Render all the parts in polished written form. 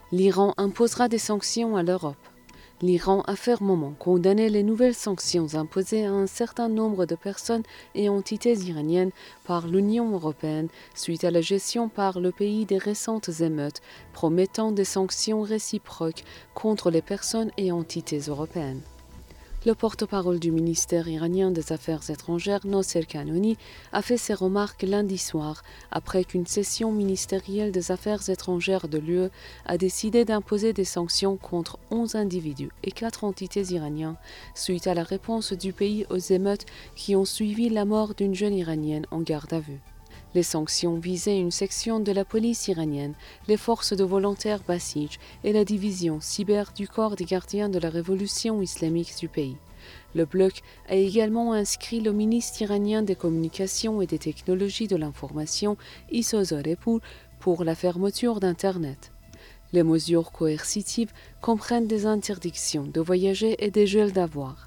L'Iran imposera des sanctions à l'Europe. L'Iran a fermement condamné les nouvelles sanctions imposées à un certain nombre de personnes et entités iraniennes par l'Union européenne suite à la gestion par le pays des récentes émeutes, promettant des sanctions réciproques contre les personnes et entités européennes. Le porte-parole du ministère iranien des Affaires étrangères, Nosser Kanoni, a fait ses remarques lundi soir après qu'une session ministérielle des Affaires étrangères de l'UE a décidé d'imposer des sanctions contre 11 individus et 4 entités iraniennes suite à la réponse du pays aux émeutes qui ont suivi la mort d'une jeune iranienne en garde à vue. Les sanctions visaient une section de la police iranienne, les forces de volontaires Basij et la division cyber du corps des gardiens de la révolution islamique du pays. Le bloc a également inscrit le ministre iranien des Communications et des Technologies de l'Information, Issa Zarepur, pour la fermeture d'Internet. Les mesures coercitives comprennent des interdictions de voyager et des gels d'avoirs.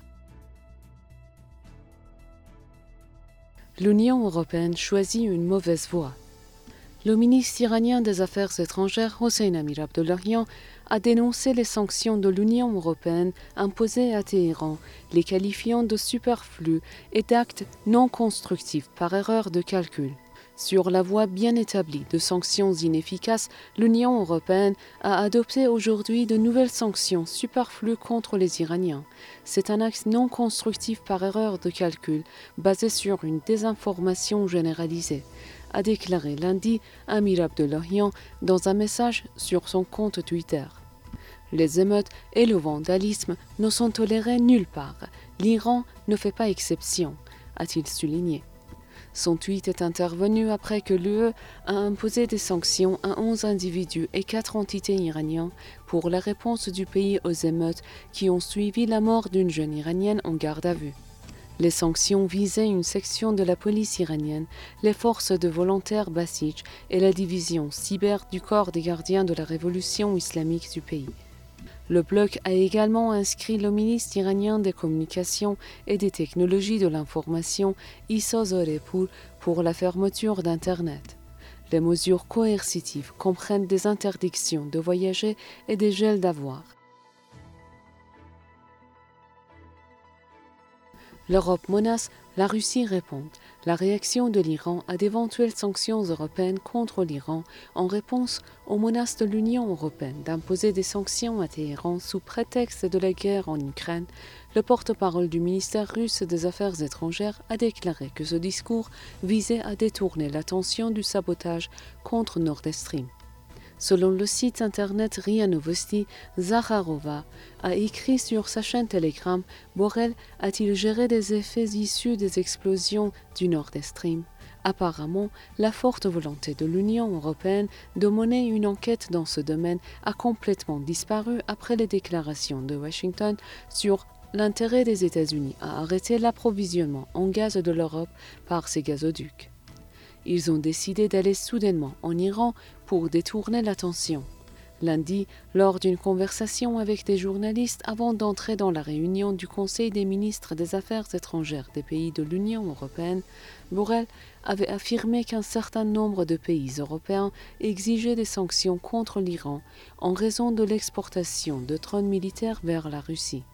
L'Union européenne choisit une mauvaise voie. Le ministre iranien des Affaires étrangères, Hossein Amir-Abdollahian, a dénoncé les sanctions de l'Union européenne imposées à Téhéran, les qualifiant de superflues et d'actes non constructifs par erreur de calcul. Sur la voie bien établie de sanctions inefficaces, l'Union européenne a adopté aujourd'hui de nouvelles sanctions superflues contre les Iraniens. C'est un acte non constructif par erreur de calcul, basé sur une désinformation généralisée, a déclaré lundi Amir Abdollahian dans un message sur son compte Twitter. Les émeutes et le vandalisme ne sont tolérés nulle part. L'Iran ne fait pas exception, a-t-il souligné. Son tweet est intervenu après que l'UE a imposé des sanctions à 11 individus et 4 entités iraniennes pour la réponse du pays aux émeutes qui ont suivi la mort d'une jeune iranienne en garde à vue. Les sanctions visaient une section de la police iranienne, les forces de volontaires Basij et la division cyber du corps des gardiens de la révolution islamique du pays. Le bloc a également inscrit le ministre iranien des Communications et des Technologies de l'Information, Issa Zarepur, pour la fermeture d'Internet. Les mesures coercitives comprennent des interdictions de voyager et des gels d'avoirs. L'Europe menace, la Russie répond. La réaction de l'Iran à d'éventuelles sanctions européennes contre l'Iran en réponse aux menaces de l'Union européenne d'imposer des sanctions à Téhéran sous prétexte de la guerre en Ukraine, le porte-parole du ministère russe des Affaires étrangères a déclaré que ce discours visait à détourner l'attention du sabotage contre Nord Stream. Selon le site internet RIA Novosti, Zakharova a écrit sur sa chaîne Telegram « Borrell a-t-il géré des effets issus des explosions du Nord Stream ?» Apparemment, la forte volonté de l'Union européenne de mener une enquête dans ce domaine a complètement disparu après les déclarations de Washington sur l'intérêt des États-Unis à arrêter l'approvisionnement en gaz de l'Europe par ces gazoducs. Ils ont décidé d'aller soudainement en Iran pour détourner l'attention. Lundi, lors d'une conversation avec des journalistes avant d'entrer dans la réunion du Conseil des ministres des Affaires étrangères des pays de l'Union européenne, Borrell avait affirmé qu'un certain nombre de pays européens exigeaient des sanctions contre l'Iran en raison de l'exportation de drones militaires vers la Russie.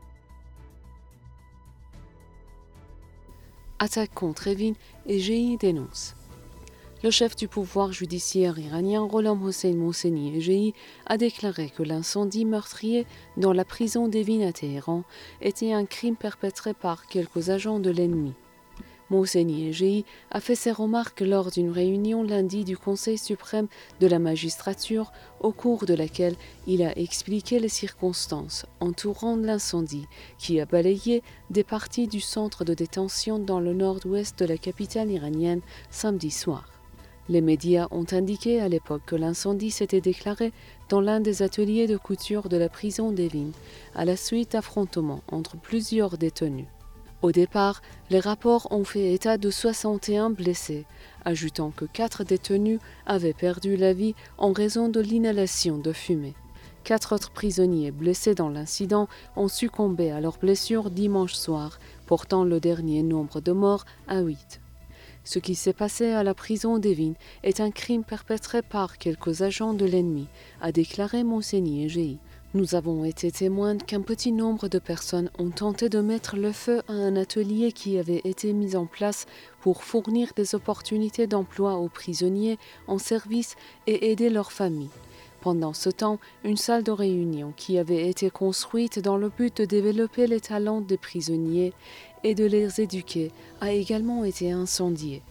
Attaque contre Evin, Égéi dénonce. Le chef du pouvoir judiciaire iranien, Gholam Hossein Mohseni Égéi, a déclaré que l'incendie meurtrier dans la prison d'Evin à Téhéran était un crime perpétré par quelques agents de l'ennemi. Mohseni Égéi a fait ses remarques lors d'une réunion lundi du Conseil suprême de la magistrature, au cours de laquelle il a expliqué les circonstances entourant l'incendie qui a balayé des parties du centre de détention dans le nord-ouest de la capitale iranienne samedi soir. Les médias ont indiqué à l'époque que l'incendie s'était déclaré dans l'un des ateliers de couture de la prison d'Evin, à la suite d'affrontements entre plusieurs détenus. Au départ, les rapports ont fait état de 61 blessés, ajoutant que 4 détenus avaient perdu la vie en raison de l'inhalation de fumée. 4 autres prisonniers blessés dans l'incident ont succombé à leurs blessures dimanche soir, portant le dernier nombre de morts à 8. Ce qui s'est passé à la prison d'Evin est un crime perpétré par quelques agents de l'ennemi, a déclaré Monseigneur Egei. Nous avons été témoins qu'un petit nombre de personnes ont tenté de mettre le feu à un atelier qui avait été mis en place pour fournir des opportunités d'emploi aux prisonniers en service et aider leurs familles. Pendant ce temps, une salle de réunion qui avait été construite dans le but de développer les talents des prisonniers et de les éduquer a également été incendiée.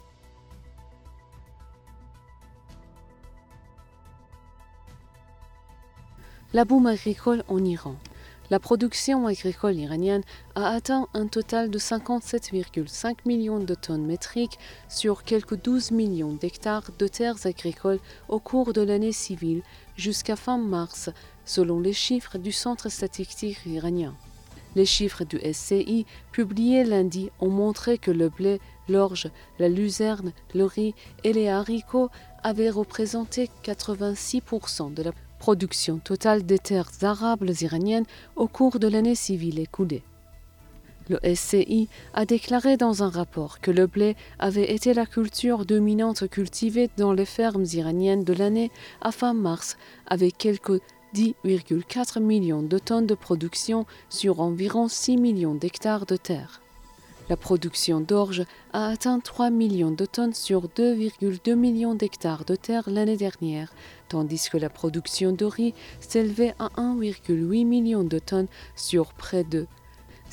La boum agricole en Iran. La production agricole iranienne a atteint un total de 57,5 millions de tonnes métriques sur quelques 12 millions d'hectares de terres agricoles au cours de l'année civile jusqu'à fin mars, selon les chiffres du Centre statistique iranien. Les chiffres du SCI publiés lundi ont montré que le blé, l'orge, la luzerne, le riz et les haricots avaient représenté 86% de la production totale des terres arables iraniennes au cours de l'année civile écoulée. Le SCI a déclaré dans un rapport que le blé avait été la culture dominante cultivée dans les fermes iraniennes de l'année à fin mars, avec quelques 10,4 millions de tonnes de production sur environ 6 millions d'hectares de terre. La production d'orge a atteint 3 millions de tonnes sur 2,2 millions d'hectares de terre l'année dernière, tandis que la production de riz s'élevait à 1,8 million de tonnes sur près de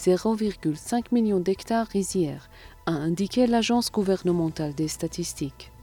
0,5 millions d'hectares rizières, a indiqué l'Agence gouvernementale des statistiques.